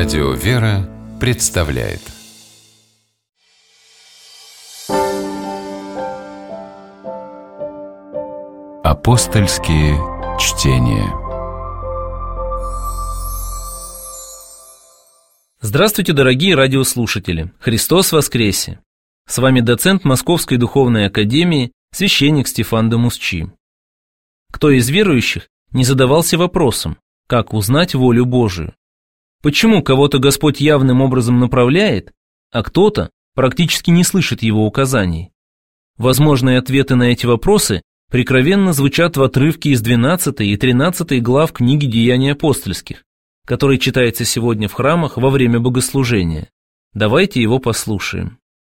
Радио «Вера» представляет Апостольские чтения. Здравствуйте, дорогие радиослушатели! Христос воскресе! С вами доцент Московской духовной академии, священник Стефан де Мусчи. Кто из верующих не задавался вопросом, как узнать волю Божию? Почему кого-то Господь явным образом направляет, а кто-то практически не слышит его указаний? Возможные ответы на эти вопросы прикровенно звучат в отрывке из 12 и 13 глав книги «Деяний апостольских», который читается сегодня в храмах во время богослужения. Давайте его послушаем.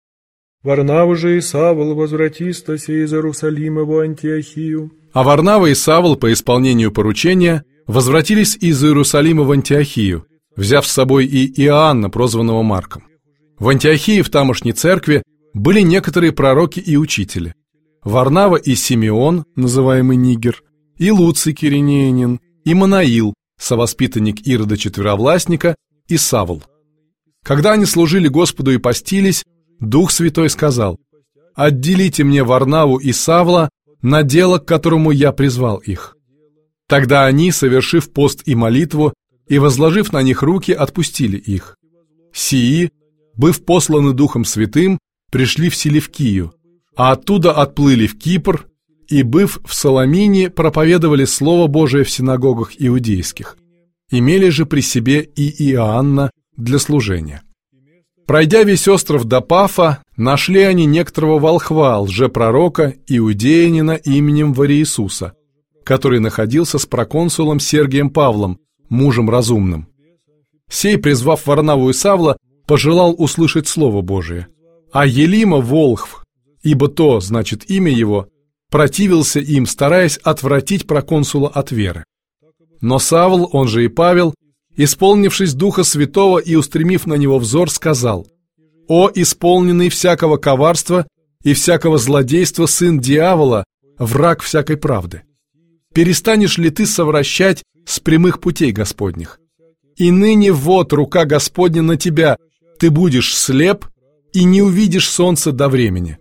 Варнава же и Савл возвратистася из Иерусалима в Антиохию. А Варнава и Савл по исполнению поручения возвратились из Иерусалима в Антиохию, взяв с собой и Иоанна, прозванного Марком. В Антиохии в тамошней церкви были некоторые пророки и учители. Варнава и Симеон, называемый Нигер, и Луций Киринеянин, и Манаил, совоспитанник Ирода Четверовластника, и Савл. Когда они служили Господу и постились, Дух Святой сказал: «Отделите мне Варнаву и Савла на дело, к которому я призвал их». Тогда они, совершив пост и молитву, и возложив на них руки, отпустили их. Сии, быв посланы Духом Святым, пришли в Селевкию, а оттуда отплыли в Кипр, и, быв в Саламине, проповедовали Слово Божие в синагогах иудейских. Имели же при себе и Иоанна для служения. Пройдя весь остров до Пафа, нашли они некоторого волхва, лжепророка, иудеянина именем Вариисуса, который находился с проконсулом Сергием Павлом, мужем разумным. Сей, призвав Варнаву и Савла, пожелал услышать Слово Божие. А Елима волхв, ибо то, значит, имя его, противился им, стараясь отвратить проконсула от веры. Но Савл, он же и Павел, исполнившись Духа Святого и устремив на него взор, сказал: «О, исполненный всякого коварства и всякого злодейства сын дьявола, враг всякой правды! Перестанешь ли ты совращать с прямых путей Господних? И ныне вот рука Господня на тебя, ты будешь слеп и не увидишь солнца до времени».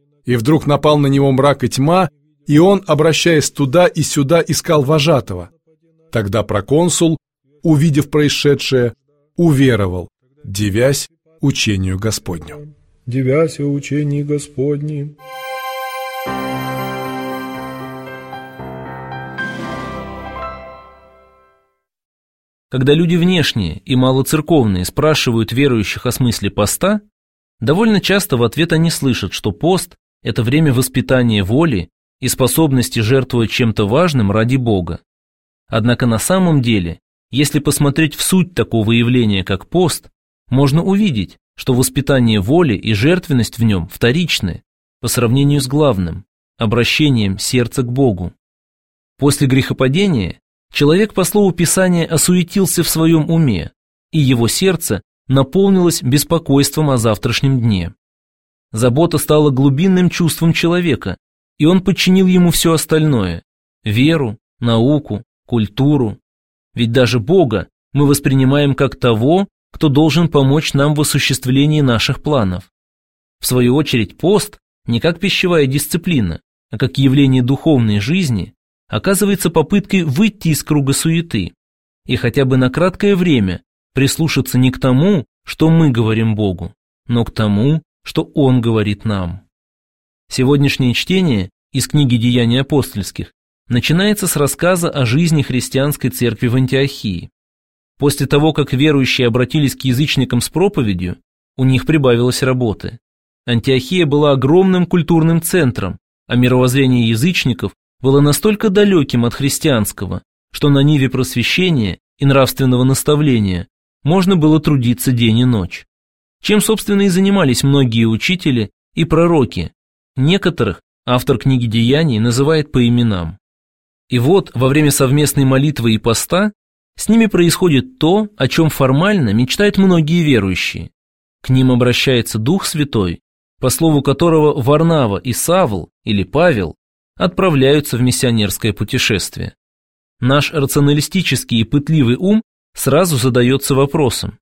И вдруг напал на него мрак и тьма, и он, обращаясь туда и сюда, искал вожатого. Тогда проконсул, увидев происшедшее, уверовал, дивясь учению Господню. Дивясь учению Господню. Когда люди внешние и малоцерковные спрашивают верующих о смысле поста, довольно часто в ответ они слышат, что пост – это время воспитания воли и способности жертвовать чем-то важным ради Бога. Однако на самом деле, если посмотреть в суть такого явления, как пост, можно увидеть, что воспитание воли и жертвенность в нем вторичны по сравнению с главным – обращением сердца к Богу. После грехопадения человек, по слову Писания, осуетился в своем уме, и его сердце наполнилось беспокойством о завтрашнем дне. Забота стала глубинным чувством человека, и он подчинил ему все остальное – веру, науку, культуру. Ведь даже Бога мы воспринимаем как того, кто должен помочь нам в осуществлении наших планов. В свою очередь, пост, не как пищевая дисциплина, а как явление духовной жизни, оказывается попыткой выйти из круга суеты и хотя бы на краткое время прислушаться не к тому, что мы говорим Богу, но к тому, что Он говорит нам. Сегодняшнее чтение из книги «Деяний апостольских» начинается с рассказа о жизни христианской церкви в Антиохии. После того, как верующие обратились к язычникам с проповедью, у них прибавилось работы. Антиохия была огромным культурным центром, а мировоззрение язычников было настолько далеким от христианского, что на ниве просвещения и нравственного наставления можно было трудиться день и ночь. Чем, собственно, и занимались многие учители и пророки. Некоторых автор книги «Деяний» называет по именам. И вот, во время совместной молитвы и поста, с ними происходит то, о чем формально мечтают многие верующие. К ним обращается Дух Святой, по слову которого Варнава и Савл, или Павел, отправляются в миссионерское путешествие. Наш рационалистический и пытливый ум сразу задается вопросом: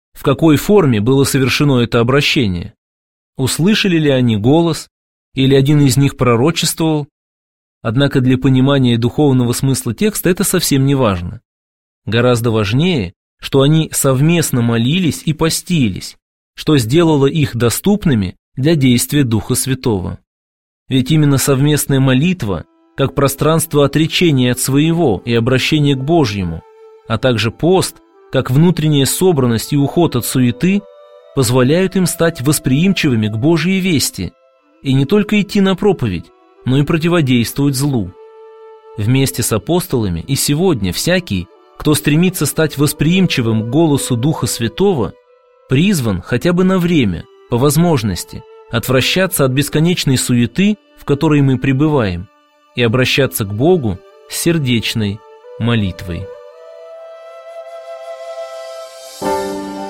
в какой форме было совершено это обращение. Услышали ли они голос, или один из них пророчествовал? Однако для понимания духовного смысла текста это совсем не важно. Гораздо важнее, что они совместно молились и постились, что сделало их доступными для действия Духа Святого. Ведь именно совместная молитва, как пространство отречения от своего и обращения к Божьему, а также пост, как внутренняя собранность и уход от суеты, позволяют им стать восприимчивыми к Божьей вести и не только идти на проповедь, но и противодействовать злу. Вместе с апостолами и сегодня всякий, кто стремится стать восприимчивым к голосу Духа Святого, призван хотя бы на время, по возможности, отвращаться от бесконечной суеты, в которой мы пребываем, и обращаться к Богу с сердечной молитвой.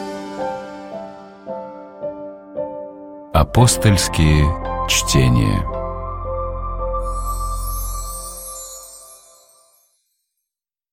Апостольские чтения.